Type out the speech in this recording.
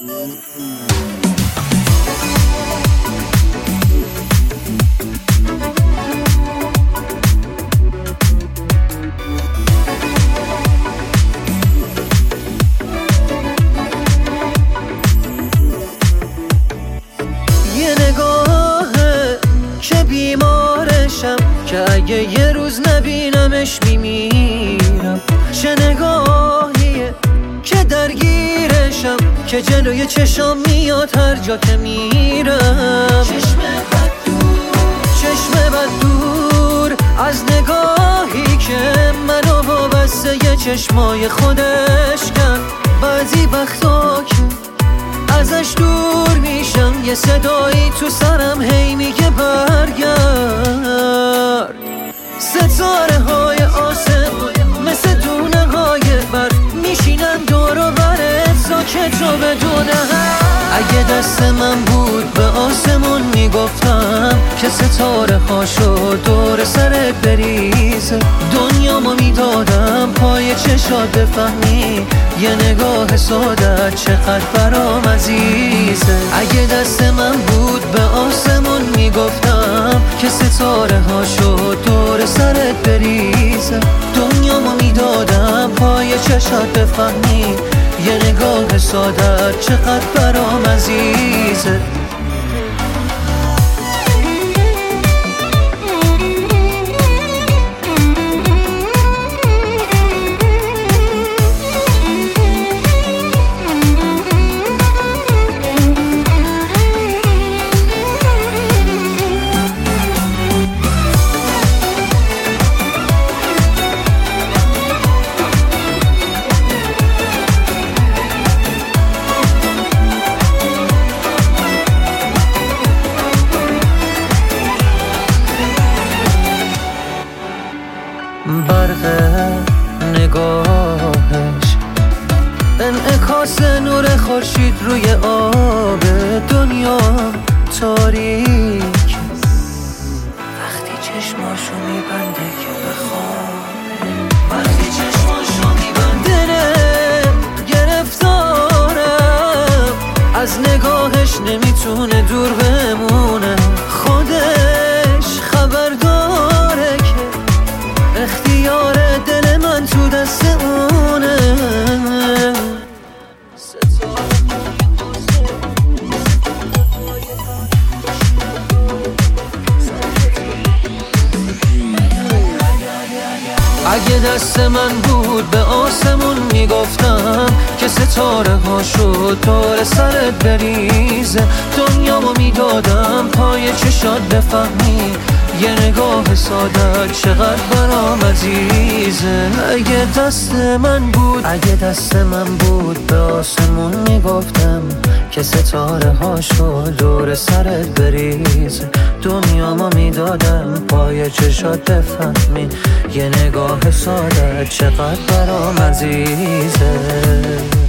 یه نگاهه که بیمارشم، که اگه یه روز نبینمش میمیرم. چه نگاهیه که درگیرشم، که جلوی چشام میاد هر جا که میرم. چشم بد دور از نگاهی که منو وابسته یه چشمای خودش کن. بعضی وقتا که ازش دور میشم، یه صدایی تو سرم هی میگه برگرد. ستاره های آسمون مثل دونه های برف میشینن دور و برت ساکت و بدون حرف. اگه دست من بود به آسمون میگفتم که ستاره هاشو دور سرت بریزه. دنیامو میدادم پای چشات بفهمی یه نگاه سادت چقدر برام عزیزه. اگه دست من بود به آسمون میگفتم که ستاره هاشو دور سرت بریزه. دنیامو میدادم پای چشات بفهمی یه نگاه سادت چقدر برام عزیزه. برق نگاهش انعکاس نور خورشید روی آب دنیا تاریک. وقتی چشماشو میبنده که بخوابه، وقتی چشماشو میبنده دلم گرفتارم از نگاهش نمیتونه دور بمونه. خودش خبر داره که اختیار دل من تو دست اونه. اگه دست من بود به آسمون میگفتم که ستاره هاشو دور سرت بریزه. دنیامو میدادم پای چشات بفهمی یه نگاه ساده چقدر برام عزیزه. اگه دست من بود به آسمون میگفتم که ستاره هاشو دور سرت بریزه. دنیامو میدادم پای چشات بفهمی یه نگاه ساده چقدر برام عزیزه.